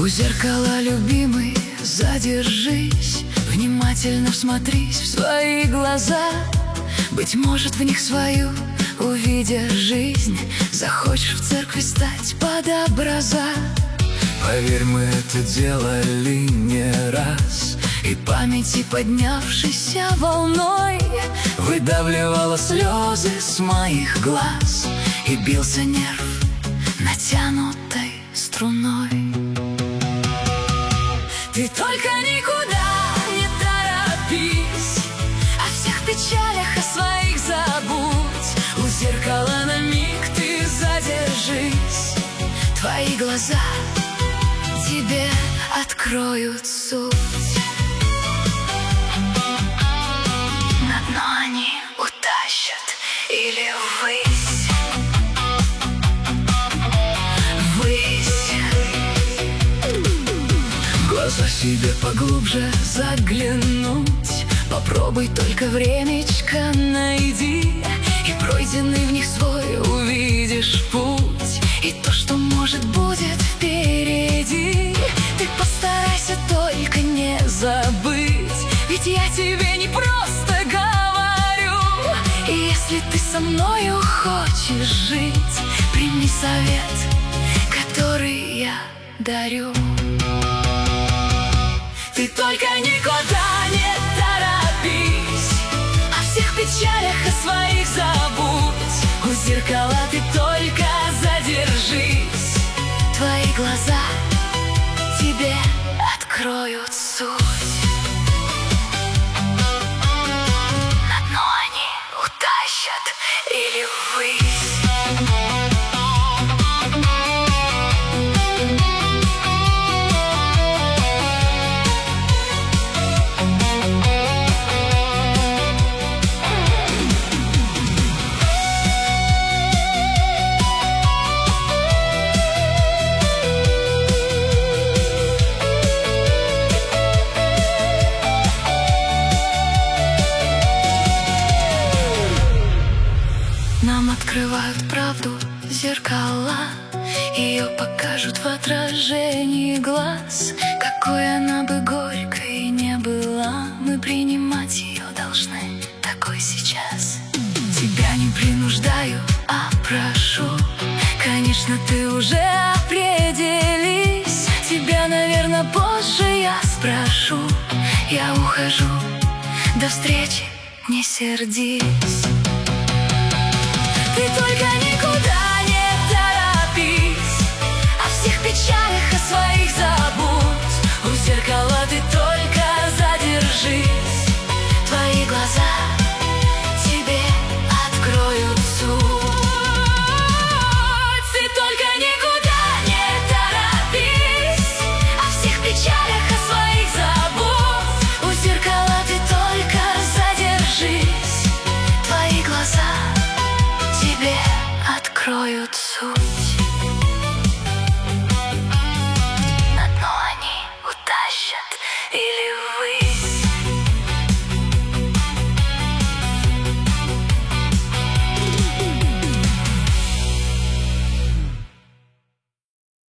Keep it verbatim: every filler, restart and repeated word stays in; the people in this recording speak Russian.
У зеркала, любимый, задержись, внимательно всмотрись в свои глаза. Быть может, в них свою увидя жизнь, захочешь в церкви стать под образа. Поверь, мы это делали не раз, и памяти, поднявшейся волной, выдавливала слезы с моих глаз, и бился нерв натянутой струной. Ты только никуда не торопись, о всех печалях, о своих забудь. У зеркала на миг ты задержись, твои глаза тебе откроют суть. На дно они утащат или ввысь, ввысь. В глаза себе поглубже заглянуть, попробуй только времечко найди, и пройденный в них свой увидишь путь, и то, что может будет впереди. Ты постарайся только не забыть, ведь я тебе не просто говорю. И если ты со мною хочешь жить, прими совет, который я дарю. Ты только никуда не торопись, о всех печалях, о своих забудь. У зеркала ты только задержись, твои глаза тебе откроют суть. На дно они утащат или ввысь. Нам открывают правду зеркала, ее покажут в отражении глаз. Какой она бы горькой не была, мы принимать ее должны такой сейчас. Тебя не принуждаю, а прошу, конечно, ты уже определись. Тебя, наверное, позже я спрошу. Я ухожу, до встречи, не сердись. Ты только никуда не торопись, о всех печалях, о своих забудь.